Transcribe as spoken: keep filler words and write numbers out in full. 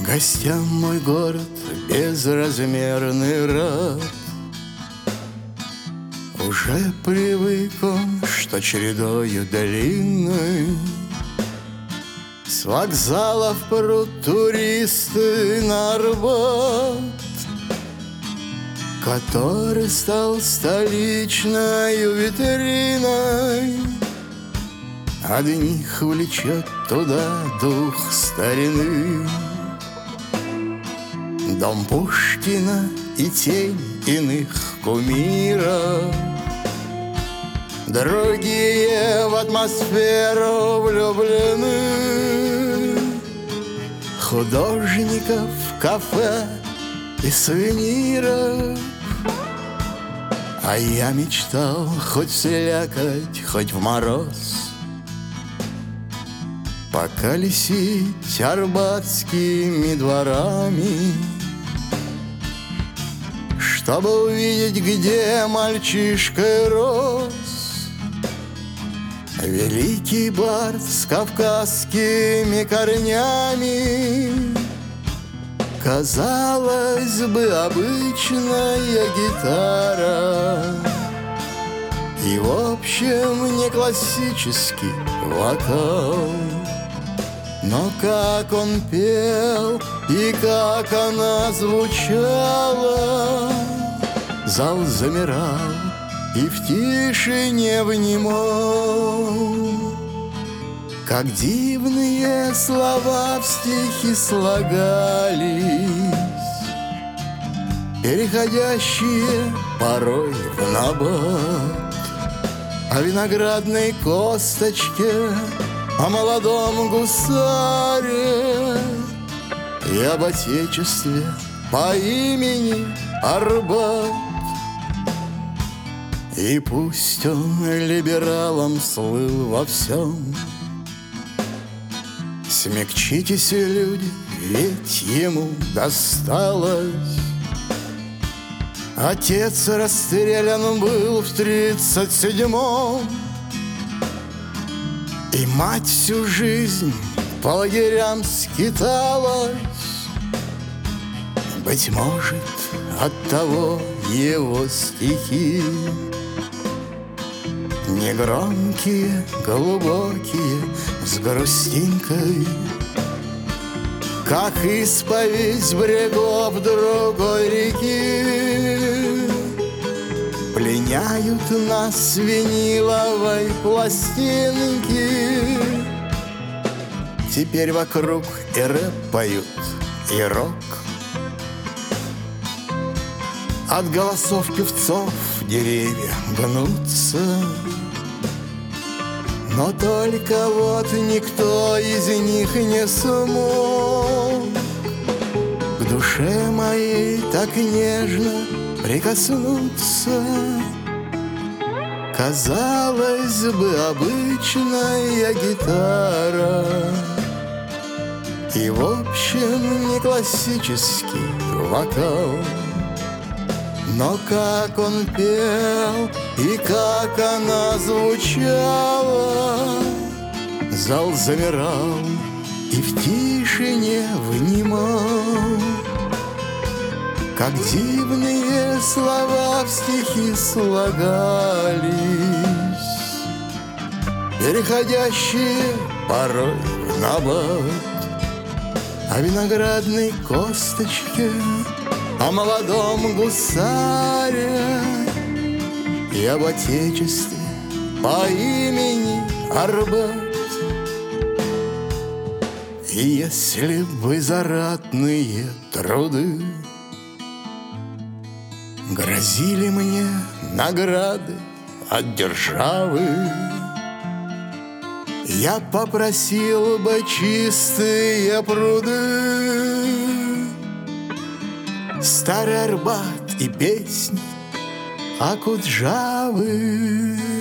Гостям мой город безразмерный рад. Уже привык он, что чередою длинной с вокзалов прут туристы на Арбат, который стал столичною витриной. Одних влечет туда дух старины, дом Пушкина и тень иных кумиров. Другие в атмосферу влюблены, художников, кафе и сувениров. А я мечтал хоть слякоть, хоть в мороз поколесить арбатскими дворами, чтобы увидеть, где мальчишкой рос великий бард с кавказскими корнями. Казалось бы, обычная гитара и, в общем, не классический вокал. Но как он пел и как она звучала, зал замирал и в тишине внимал. Как дивные слова в стихи слагались, переходящие порой в набат. О виноградной косточке, о молодом гусаре и об отечестве по имени Арбат. И пусть он либералом слыл во всем, смягчитесь, люди, ведь ему досталось. Отец расстрелян был в тридцать седьмом, и мать всю жизнь по лагерям скиталась. Быть может, оттого его стихи негромкие, глубокие, с грустинкой, как исповедь с берегов другой реки. Пленяют нас виниловой пластинки. Теперь вокруг и рэп поют, и рок. От голосов певцов деревья гнутся, но только вот никто из них не смог к душе моей так нежно прикоснуться. Казалось бы, обычная гитара и, в общем, не классический вокал. Но как он пел и как она звучала, зал замирал и в тишине внимал. Как дивные слова в стихи слагались, переходящие порой в набат. О виноградной косточке, о молодом гусаре и об отечестве по имени Арбат. И если бы за ратные труды грозили мне награды от державы, я попросил бы чистые пруды, старый Арбат и песни о Акуджавы.